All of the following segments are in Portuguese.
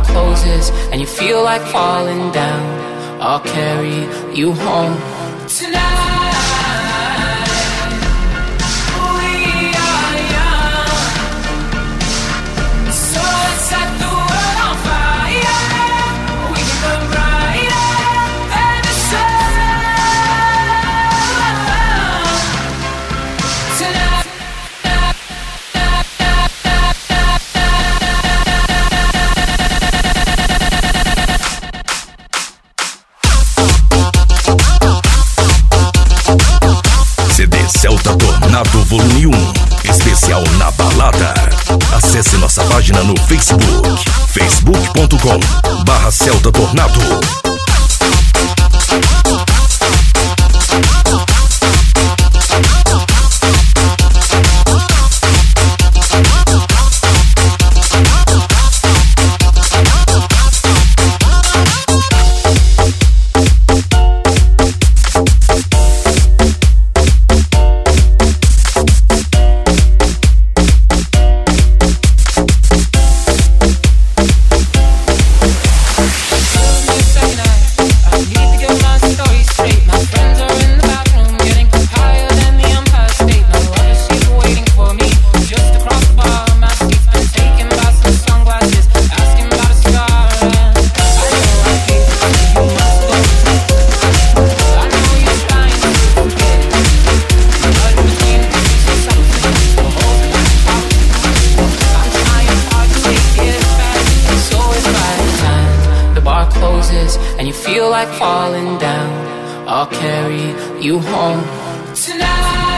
closes and you feel like falling down, I'll carry you home tonight. Celta Tornado Volume 1, especial na balada. Acesse nossa página no Facebook, facebook.com/Celta Tornado. And you feel like falling down, I'll carry you home tonight.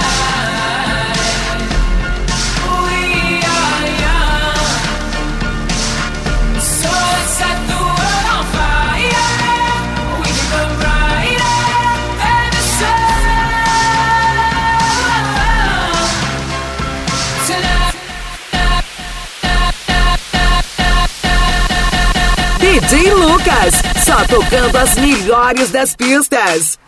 We are young, so let's set the world on fire. We can burn brighter than the sun tonight. DJ Lucas, só tocando as melhores das pistas.